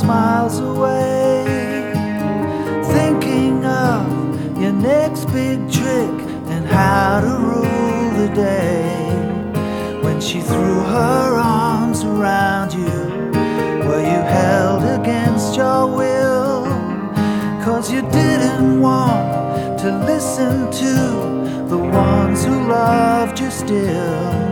miles away, thinking of your next big trick and how to rule the day. When she threw her arms around you, were you held against your will? 'Cause you didn't want to listen to the ones who loved you still.